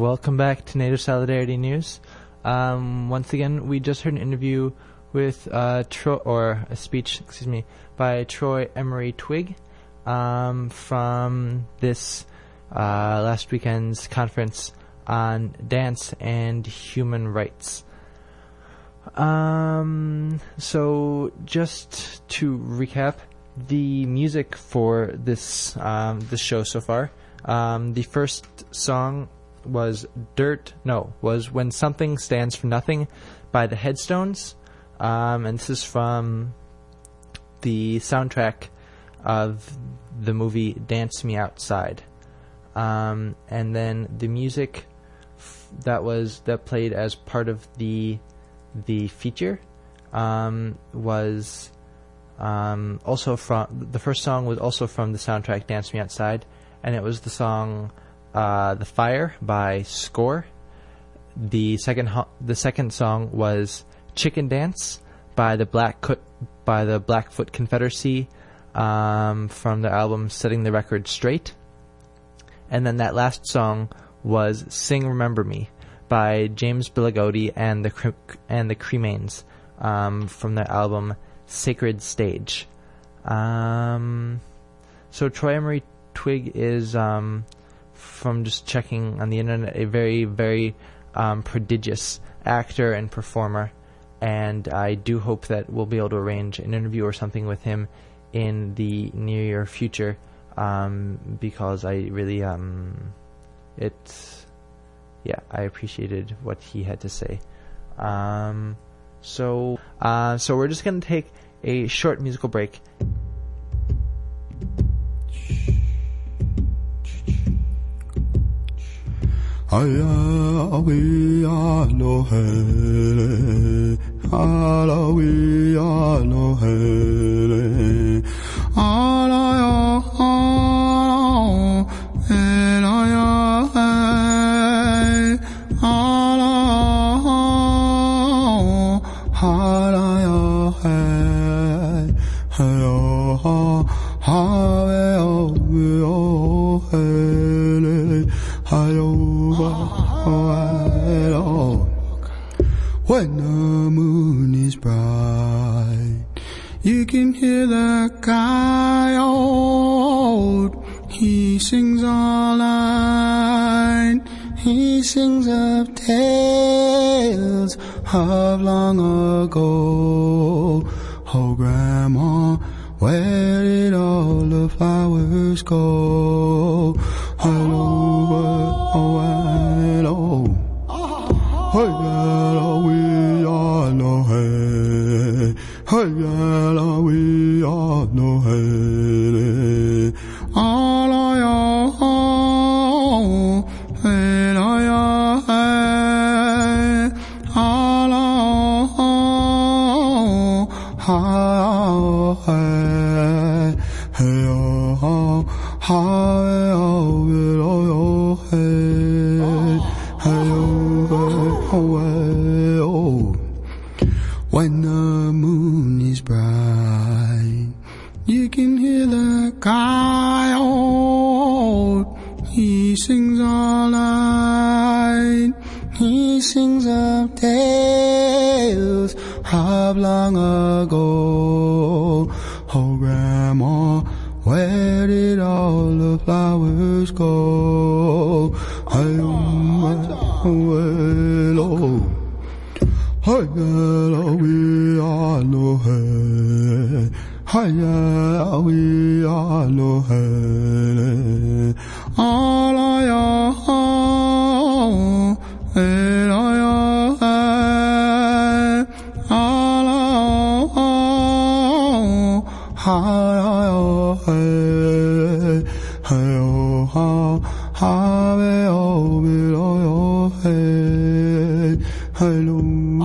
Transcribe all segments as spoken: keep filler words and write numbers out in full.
welcome back to Native Solidarity News. Um, once again, we just heard an interview with uh, Troy, or a speech, excuse me, by Troy Emery Twigg um, from this uh, last weekend's conference on dance and human rights. Um, so just to recap, the music for this um, this show so far, um, the first song was Dirt, no, was When Something Stands for Nothing by the Headstones. Um, and this is from the soundtrack of the movie Dance Me Outside. Um, and then the music f- that was, that played as part of the, the feature, um, was, um, also from, the first song was also from the soundtrack Dance Me Outside, and it was the song, Uh, The Fire by Score. The second ho- the second song was Chicken Dance by the Black Co- by the Blackfoot Confederacy um, from the album Setting the Record Straight. And then that last song was Sing Remember Me by James Billigotti and the Cre- and the Cremains um, from their album Sacred Stage. Um, so Troy Emery Twigg is um, from just checking on the internet, a very, very um, prodigious actor and performer, and I do hope that we'll be able to arrange an interview or something with him in the near future, um, because I really, um, it's, yeah, I appreciated what he had to say. Um, so, uh, so we're just going to take a short musical break. Aya we alo hele, ala we alo hele, ala ya ala, ela ya hey, ala ala ya hey, hey ha ha we o hele, hayo. When the moon is bright, you can hear the coyote. He sings all night. He sings of tales of long ago. Oh, Grandma, where did all the flowers go? Hello, oh, hello. Hey, yalla, we all know, hey. Hey, yalla, we all know, hey. All I know, hey, I hey. All I know, hey, hey, oh, hey, oh, hey, hey, oh, when the moon is bright, you can hear the coyote. He sings all night. He sings of tales of long ago. Oh, Grandma, where did all the flowers go? Hello, hey, yalla, we all know, hey. Hey, yalla, we all know, hey. All I know, hey, all I know, hey, hey, oh, hello,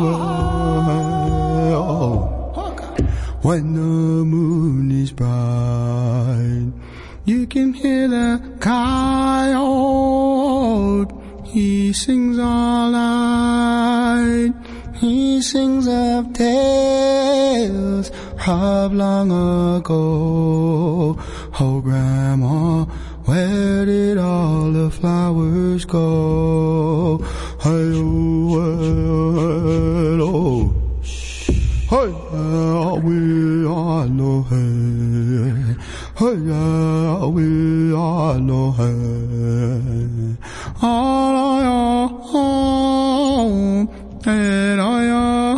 when the moon is bright, you can hear the coyote. He sings all night. He sings of tales of long ago. Oh, Grandma, where did all the flowers go? Hey, oh, well, oh. Hey, uh, we are no hey. Hey, uh, we are no hey. All I own, and I own,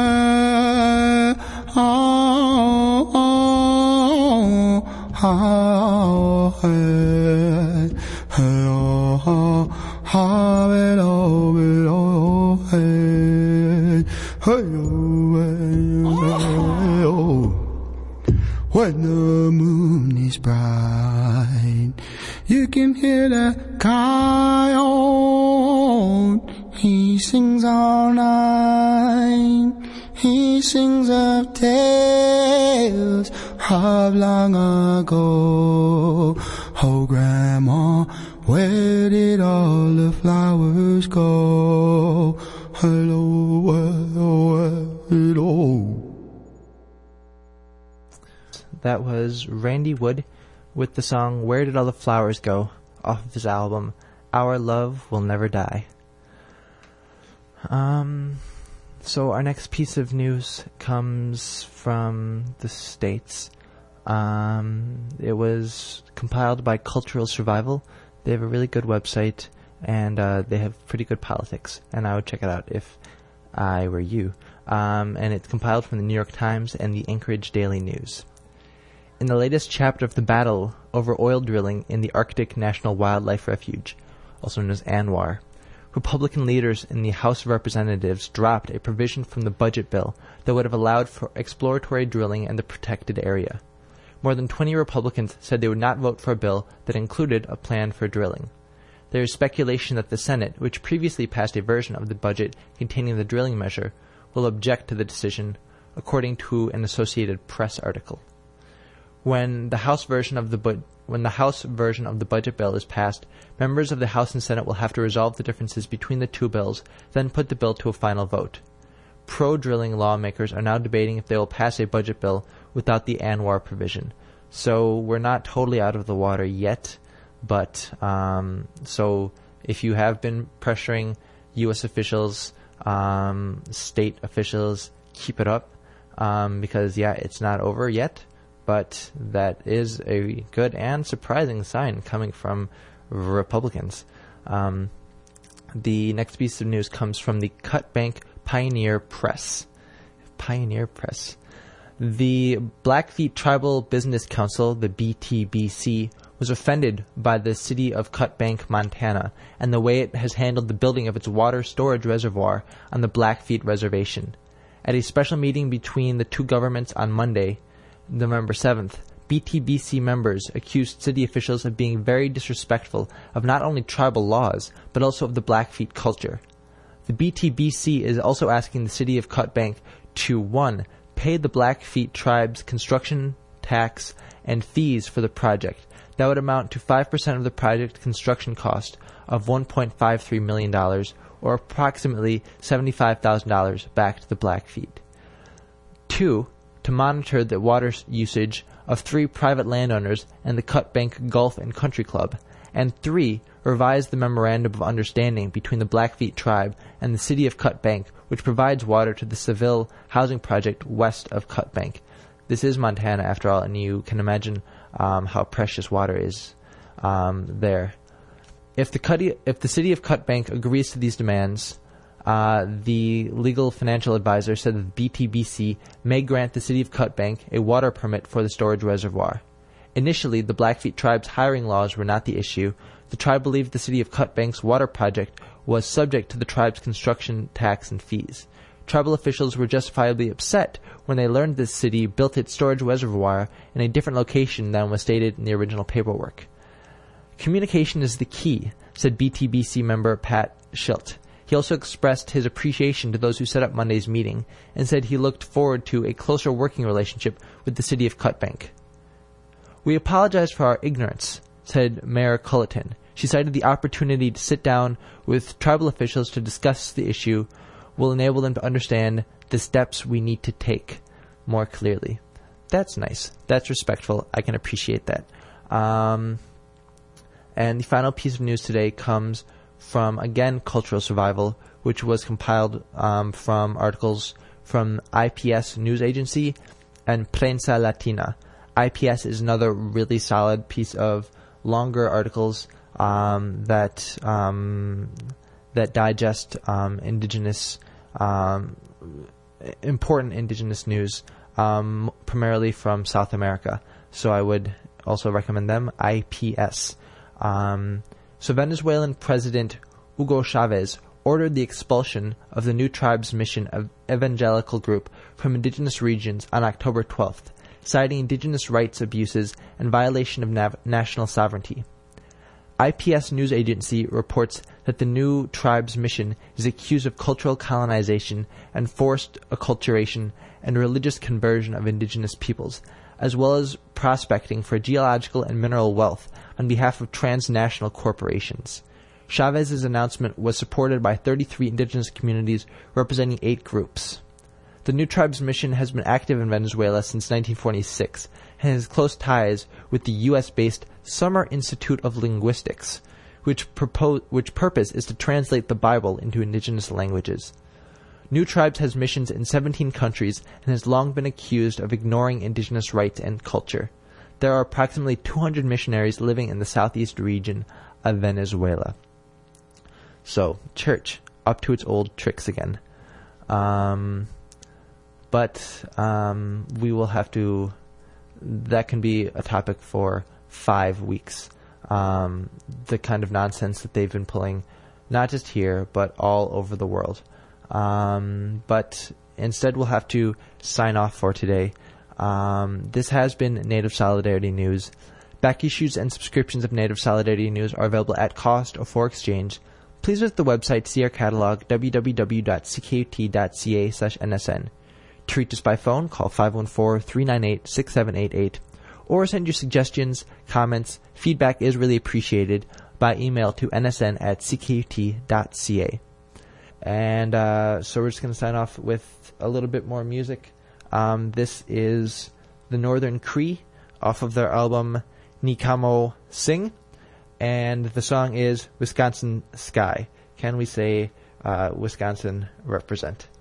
oh, oh, oh, hey, hey, oh, oh, oh, oh, hey, hey, oh, when the moon is bright, you can hear the coyote. He sings all night. He sings of tales of long ago. Oh, Grandma, where did all the flowers go? Hello, hello, hello. That was Randy Wood with the song Where Did All the Flowers Go off of his album Our Love Will Never Die. Um, so our next piece of news comes from the States. Um, it was compiled by Cultural Survival. They have a really good website, and uh, they have pretty good politics, and I would check it out if I were you. Um, and it's compiled from the New York Times and the Anchorage Daily News. In the latest chapter of the battle over oil drilling in the Arctic National Wildlife Refuge, also known as ANWR, Republican leaders in the House of Representatives dropped a provision from the budget bill that would have allowed for exploratory drilling in the protected area. More than twenty Republicans said they would not vote for a bill that included a plan for drilling. There is speculation that the Senate, which previously passed a version of the budget containing the drilling measure, will object to the decision, according to an Associated Press article. When the House version of the bu- when the House version of the budget bill is passed, members of the House and Senate will have to resolve the differences between the two bills, then put the bill to a final vote. Pro-drilling lawmakers are now debating if they will pass a budget bill without the ANWR provision. So we're not totally out of the water yet, but um, so if you have been pressuring U S officials, um, state officials, keep it up, um, because yeah, it's not over yet. But that is a good and surprising sign coming from Republicans. Um, the next piece of news comes from the Cut Bank Pioneer Press. Pioneer Press. The Blackfeet Tribal Business Council, the B T B C, was offended by the city of Cut Bank, Montana, and the way it has handled the building of its water storage reservoir on the Blackfeet Reservation. At a special meeting between the two governments on Monday, November seventh, B T B C members accused city officials of being very disrespectful of not only tribal laws, but also of the Blackfeet culture. The B T B C is also asking the city of Cut Bank to, one, pay the Blackfeet tribe's construction tax and fees for the project. That would amount to five percent of the project construction cost of one point five three million dollars, or approximately seventy-five thousand dollars back to the Blackfeet. Two, to monitor the water usage of three private landowners and the Cut Bank Golf and Country Club. And three, revise the Memorandum of Understanding between the Blackfeet tribe and the city of Cut Bank, which provides water to the Seville housing project west of Cut Bank. This is Montana, after all, and you can imagine um, how precious water is um, there. If the, Cuddy, if the city of Cut Bank agrees to these demands, Uh, the legal financial advisor said that the B T B C may grant the city of Cut Bank a water permit for the storage reservoir. Initially, the Blackfeet tribe's hiring laws were not the issue. The tribe believed the city of Cut Bank's water project was subject to the tribe's construction tax and fees. Tribal officials were justifiably upset when they learned the city built its storage reservoir in a different location than was stated in the original paperwork. Communication is the key, said B T B C member Pat Schilt. He also expressed his appreciation to those who set up Monday's meeting and said he looked forward to a closer working relationship with the city of Cut Bank. We apologize for our ignorance, said Mayor Culleton. She cited the opportunity to sit down with tribal officials to discuss the issue will enable them to understand the steps we need to take more clearly. That's nice. That's respectful. I can appreciate that. Um, And the final piece of news today comes from, again, Cultural Survival, which was compiled um, from articles from I P S News Agency and Prensa Latina. I P S is another really solid piece of longer articles um, that um, that digest um, indigenous, um, important indigenous news, um, primarily from South America. So I would also recommend them, I P S. Um, so Venezuelan President Hugo Chavez ordered the expulsion of the New Tribes Mission of Evangelical Group from indigenous regions on October twelfth, citing indigenous rights abuses and violation of nav- national sovereignty. I P S News Agency reports that the New Tribes Mission is accused of cultural colonization and forced acculturation and religious conversion of indigenous peoples, as well as prospecting for geological and mineral wealth on behalf of transnational corporations. Chavez's announcement was supported by thirty-three indigenous communities representing eight groups. The New Tribes Mission has been active in Venezuela since nineteen forty-six and has close ties with the U S-based Summer Institute of Linguistics, which, propose, which purpose is to translate the Bible into indigenous languages. New Tribes has missions in seventeen countries and has long been accused of ignoring indigenous rights and culture. There are approximately two hundred missionaries living in the southeast region of Venezuela. So, church, up to its old tricks again. Um, but um, we will have to... That can be a topic for five weeks. Um, the kind of nonsense that they've been pulling, not just here, but all over the world. Um, but instead we'll have to sign off for today. Um, this has been Native Solidarity News. Back issues and subscriptions of Native Solidarity News are available at cost or for exchange. Please visit the website, see our catalog, w w w dot c k u t dot c a slash n s n. To reach us by phone, call five one four, three nine eight, six seven eight eight, or send your suggestions, comments. Feedback is really appreciated by email to n s n at c k u t dot c a. And uh, so we're just going to sign off with a little bit more music. Um, this is the Northern Cree off of their album Nikamo Sing. And the song is Wisconsin Sky. Can we say uh, Wisconsin represent?